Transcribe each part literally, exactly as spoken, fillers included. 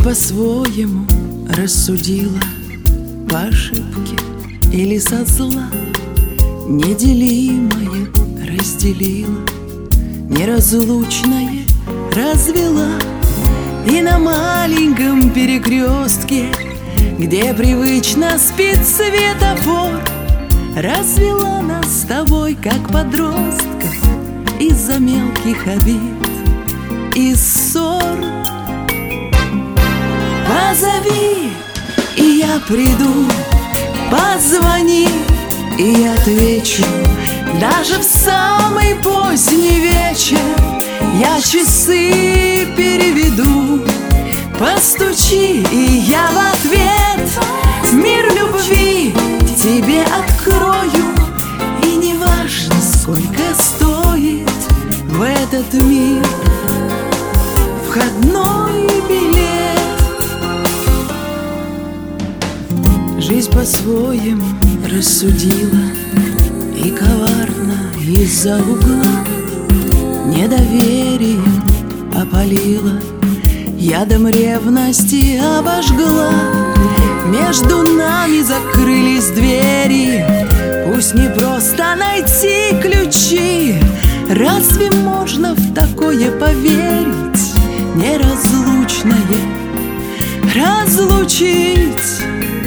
по-своему рассудила, по ошибке или со зла, неделимое разделила, неразлучное развела. И на маленьком перекрестке, где привычно спит светофор, развела нас с тобой, как подростков, из-за мелких обид и ссор. Позови, и я приду, позвони, и я отвечу. Даже в самый поздний вечер я часы переведу. Постучи, и я в ответ мир любви тебе открою. И не важно, сколько стоит в этот мир входной билет. Жизнь по-своему рассудила, и коварно из-за угла недоверием опалила, ядом ревности обожгла. Между нами закрылись двери, пусть не просто найти ключи. Разве можно в такое поверить? Неразлучное разлучить.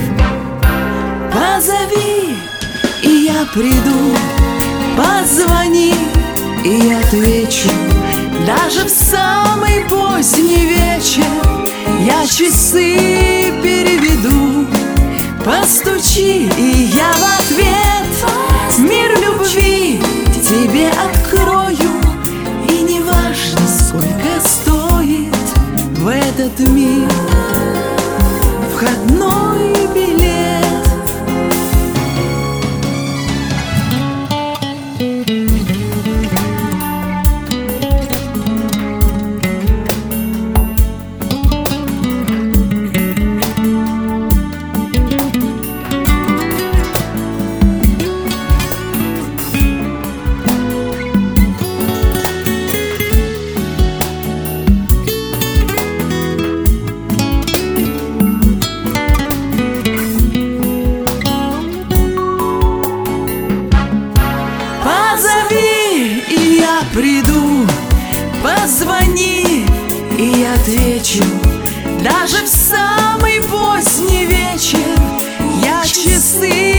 Позови, и я приду, позвони, и я отвечу. Даже в самый поздний вечер я часы переведу. Постучи, и я в ответ мир любви тебе открою. И не важно, сколько стоит в этот мир входной билет. Приду, позвони, и я отвечу. Даже в самый поздний вечер я часы